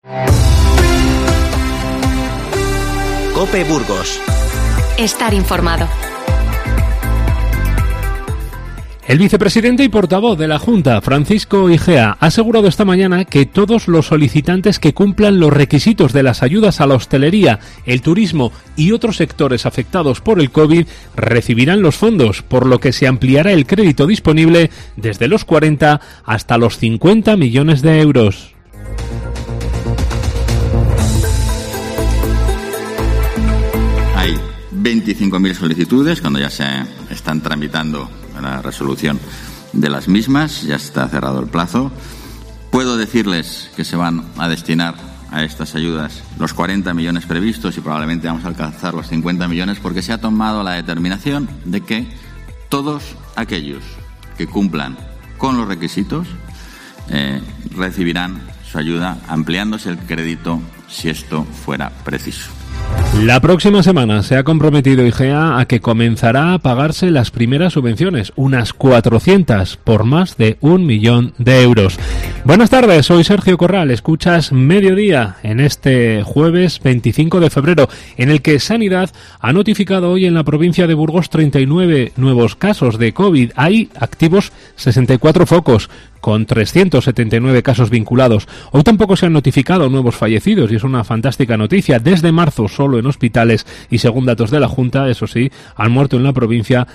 COPE Burgos. Estar informado. El vicepresidente y portavoz de la Junta, Francisco Igea, ha asegurado esta mañana que todos los solicitantes que cumplan los requisitos de las ayudas a la hostelería, el turismo y otros sectores afectados por el COVID recibirán los fondos, por lo que se ampliará el crédito disponible desde los 40 hasta los 50 millones de euros. Hay 25.000 solicitudes, cuando ya se están tramitando la resolución de las mismas, ya está cerrado el plazo. Puedo decirles que se van a destinar a estas ayudas los 40 millones previstos y probablemente vamos a alcanzar los 50 millones porque se ha tomado la determinación de que todos aquellos que cumplan con los requisitos recibirán su ayuda, ampliándose el crédito si esto fuera preciso. La próxima semana se ha comprometido Igea a que comenzará a pagarse las primeras subvenciones, unas 400 por más de 1 millón de euros. Buenas tardes, soy Sergio Corral, escuchas Mediodía en este jueves 25 de febrero, en el que Sanidad ha notificado hoy en la provincia de Burgos 39 nuevos casos de COVID. Hay activos 64 focos, con 379 casos vinculados. Hoy tampoco se han notificado nuevos fallecidos y es una fantástica noticia. Desde marzo solo en hospitales y según datos de la Junta, eso sí, han muerto en la provincia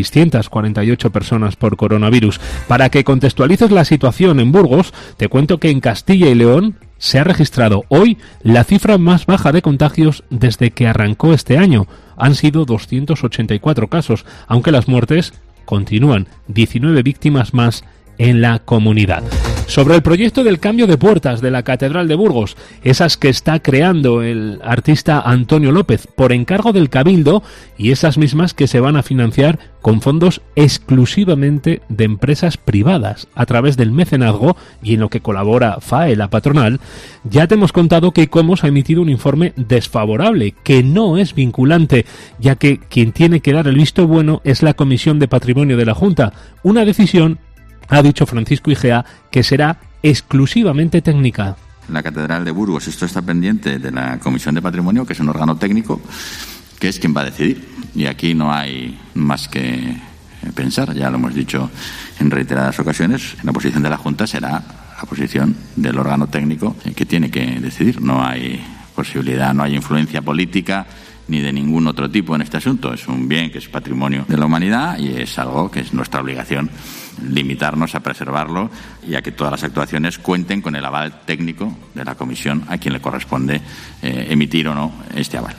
648 personas por coronavirus. Para que contextualices la situación en Burgos, te cuento que en Castilla y León se ha registrado hoy la cifra más baja de contagios desde que arrancó este año. Han sido 284 casos, aunque las muertes continúan, 19 víctimas más en la comunidad. Sobre el proyecto del cambio de puertas de la Catedral de Burgos, esas que está creando el artista Antonio López por encargo del Cabildo y esas mismas que se van a financiar con fondos exclusivamente de empresas privadas a través del mecenazgo y en lo que colabora FAE, la patronal, ya te hemos contado que Icomos ha emitido un informe desfavorable que no es vinculante, ya que quien tiene que dar el visto bueno es la Comisión de Patrimonio de la Junta, una decisión, ha dicho Francisco Igea, que será exclusivamente técnica. La Catedral de Burgos, esto está pendiente de la Comisión de Patrimonio, que es un órgano técnico, que es quien va a decidir. Y aquí no hay más que pensar, ya lo hemos dicho en reiteradas ocasiones, la posición de la Junta será la posición del órgano técnico que tiene que decidir. No hay posibilidad, no hay influencia política ni de ningún otro tipo en este asunto. Es un bien que es patrimonio de la humanidad y es algo que es nuestra obligación limitarnos a preservarlo y a que todas las actuaciones cuenten con el aval técnico de la comisión a quien le corresponde emitir o no este aval.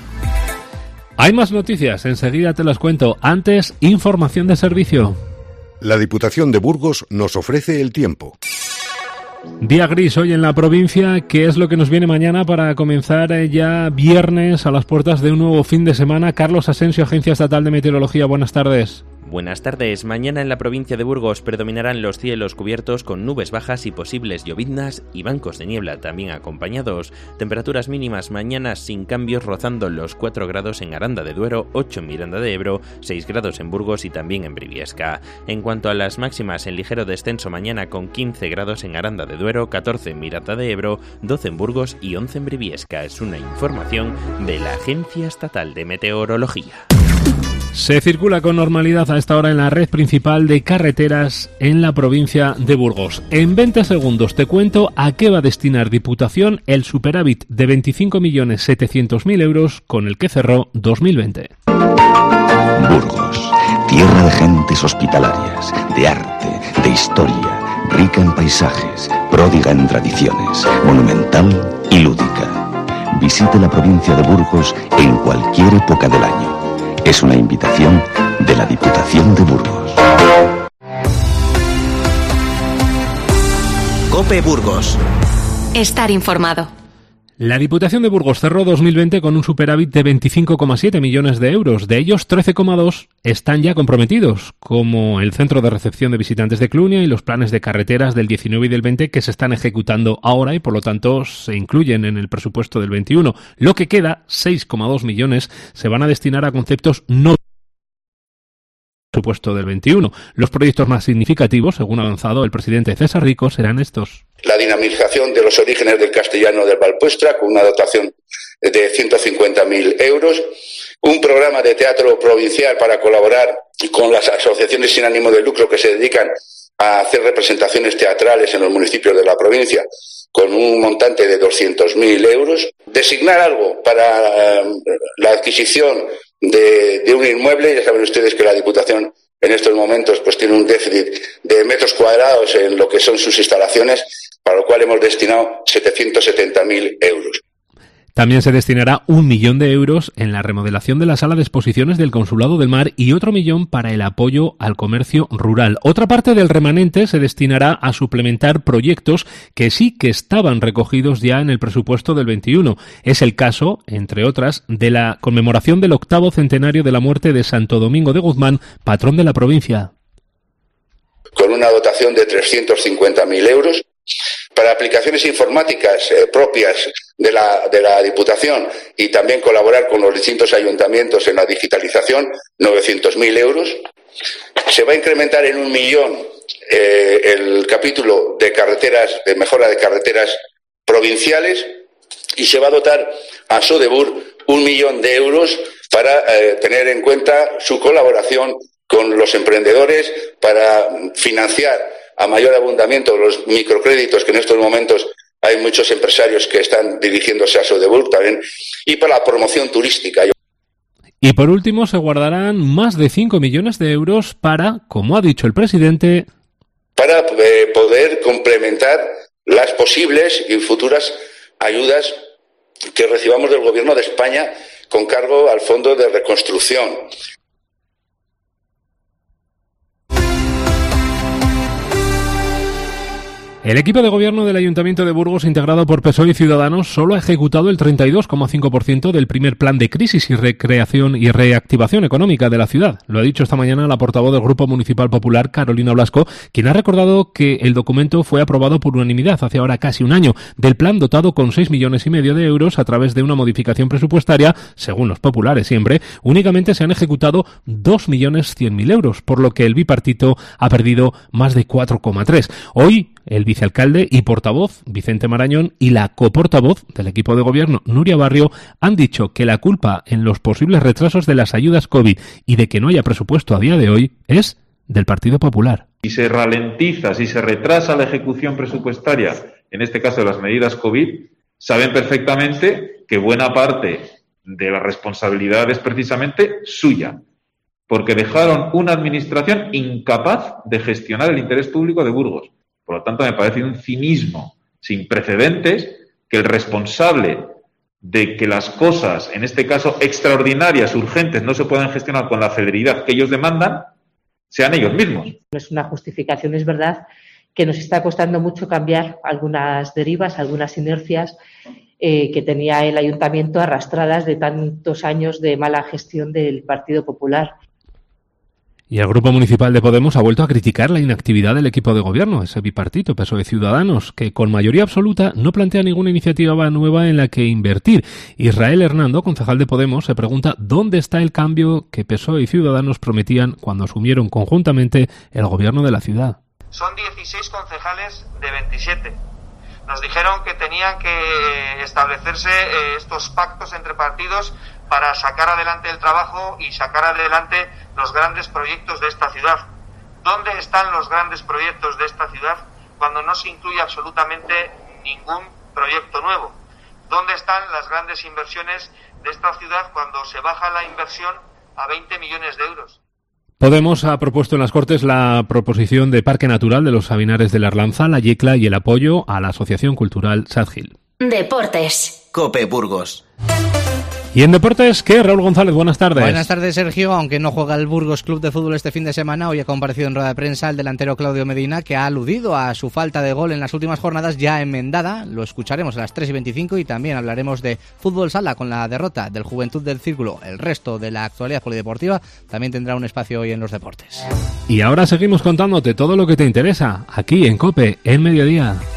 Hay más noticias, enseguida te las cuento. Antes, información de servicio. La Diputación de Burgos nos ofrece el tiempo. Día gris hoy en la provincia, ¿qué es lo que nos viene mañana para comenzar ya viernes a las puertas de un nuevo fin de semana? Carlos Asensio, Agencia Estatal de Meteorología, buenas tardes. Buenas tardes. Mañana en la provincia de Burgos predominarán los cielos cubiertos con nubes bajas y posibles lloviznas y bancos de niebla también acompañados. Temperaturas mínimas mañana sin cambios rozando los 4 grados en Aranda de Duero, 8 en Miranda de Ebro, 6 grados en Burgos y también en Briviesca. En cuanto a las máximas, en ligero descenso mañana con 15 grados en Aranda de Duero, 14 en Miranda de Ebro, 12 en Burgos y 11 en Briviesca. Es una información de la Agencia Estatal de Meteorología. Se circula con normalidad a esta hora en la red principal de carreteras en la provincia de Burgos. En 20 segundos te cuento a qué va a destinar Diputación el superávit de 25.700.000 euros con el que cerró 2020. Burgos, tierra de gentes hospitalarias, de arte, de historia, rica en paisajes, pródiga en tradiciones, monumental y lúdica. Visite la provincia de Burgos en cualquier época del año. Es una invitación de la Diputación de Burgos. COPE Burgos. Estar informado. La Diputación de Burgos cerró 2020 con un superávit de 25,7 millones de euros. De ellos, 13,2 están ya comprometidos, como el centro de recepción de visitantes de Clunia y los planes de carreteras del 19 y del 20 que se están ejecutando ahora y, por lo tanto, se incluyen en el presupuesto del 21. Lo que queda, 6,2 millones, se van a destinar a conceptos no presupuesto del 21. Los proyectos más significativos, según ha avanzado el presidente César Rico, serán estos. la dinamización de los orígenes del castellano del Valpuestra, con una dotación de 150.000 euros, un programa de teatro provincial para colaborar con las asociaciones sin ánimo de lucro que se dedican a hacer representaciones teatrales en los municipios de la provincia, con un montante de 200.000 euros, designar algo para la adquisición de un inmueble. Ya saben ustedes que la Diputación en estos momentos pues tiene un déficit de metros cuadrados en lo que son sus instalaciones, para lo cual hemos destinado 770.000 euros. También se destinará 1 millón de euros en la remodelación de la sala de exposiciones del Consulado del Mar y otro 1 millón para el apoyo al comercio rural. Otra parte del remanente se destinará a suplementar proyectos que sí que estaban recogidos ya en el presupuesto del 21. Es el caso, entre otras, de la conmemoración del 8º centenario de la muerte de Santo Domingo de Guzmán, patrón de la provincia. Con una dotación de 350.000 euros. Para aplicaciones informáticas propias de la Diputación y también colaborar con los distintos ayuntamientos en la digitalización, 900.000 euros. Se va a incrementar en 1 millón el capítulo de carreteras, de mejora de carreteras provinciales, y se va a dotar a Sodebur 1 millón de euros para tener en cuenta su colaboración con los emprendedores para financiar a mayor abundamiento los microcréditos, que en estos momentos hay muchos empresarios que están dirigiéndose a Sodebur también, y para la promoción turística. Y por último se guardarán más de 5 millones de euros para, como ha dicho el presidente, para poder complementar las posibles y futuras ayudas que recibamos del Gobierno de España con cargo al Fondo de Reconstrucción. El equipo de gobierno del Ayuntamiento de Burgos, integrado por PSOE y Ciudadanos, solo ha ejecutado el 32,5% del primer plan de crisis y recreación y reactivación económica de la ciudad. Lo ha dicho esta mañana la portavoz del Grupo Municipal Popular, Carolina Blasco, quien ha recordado que el documento fue aprobado por unanimidad hace ahora casi un año. Del plan dotado con 6,5 millones de euros a través de una modificación presupuestaria, según los populares siempre, únicamente se han ejecutado 2.100.000 euros, por lo que el bipartito ha perdido más de 4,3. Hoy, el vicealcalde y portavoz, Vicente Marañón, y la coportavoz del equipo de gobierno, Nuria Barrio, han dicho que la culpa en los posibles retrasos de las ayudas COVID y de que no haya presupuesto a día de hoy es del Partido Popular. Si se ralentiza, si se retrasa la ejecución presupuestaria, en este caso de las medidas COVID, saben perfectamente que buena parte de la responsabilidad es precisamente suya, porque dejaron una administración incapaz de gestionar el interés público de Burgos. Por lo tanto, me parece un cinismo sin precedentes que el responsable de que las cosas, en este caso extraordinarias, urgentes, no se puedan gestionar con la celeridad que ellos demandan, sean ellos mismos. No es una justificación, es verdad que nos está costando mucho cambiar algunas derivas, algunas inercias que tenía el ayuntamiento arrastradas de tantos años de mala gestión del Partido Popular. Y el Grupo Municipal de Podemos ha vuelto a criticar la inactividad del equipo de gobierno, ese bipartito, PSOE Ciudadanos, que con mayoría absoluta no plantea ninguna iniciativa nueva en la que invertir. Israel Hernando, concejal de Podemos, se pregunta dónde está el cambio que PSOE y Ciudadanos prometían cuando asumieron conjuntamente el gobierno de la ciudad. Son 16 concejales de 27. Nos dijeron que tenían que establecerse estos pactos entre partidos para sacar adelante el trabajo y sacar adelante los grandes proyectos de esta ciudad. ¿Dónde están los grandes proyectos de esta ciudad cuando no se incluye absolutamente ningún proyecto nuevo? ¿Dónde están las grandes inversiones de esta ciudad cuando se baja la inversión a 20 millones de euros? Podemos ha propuesto en las Cortes la proposición de Parque Natural de los Sabinares de la Arlanza, la Yecla y el apoyo a la Asociación Cultural Sadgil. Deportes. COPE Burgos. Y en deportes, ¿qué? Raúl González, buenas tardes. Buenas tardes, Sergio. Aunque no juega el Burgos Club de Fútbol este fin de semana, hoy ha comparecido en rueda de prensa el delantero Claudio Medina, que ha aludido a su falta de gol en las últimas jornadas ya enmendada. Lo escucharemos a las 3:25 y también hablaremos de fútbol sala con la derrota del Juventud del Círculo. El resto de la actualidad polideportiva también tendrá un espacio hoy en los deportes. Y ahora seguimos contándote todo lo que te interesa, aquí en COPE, en Mediodía.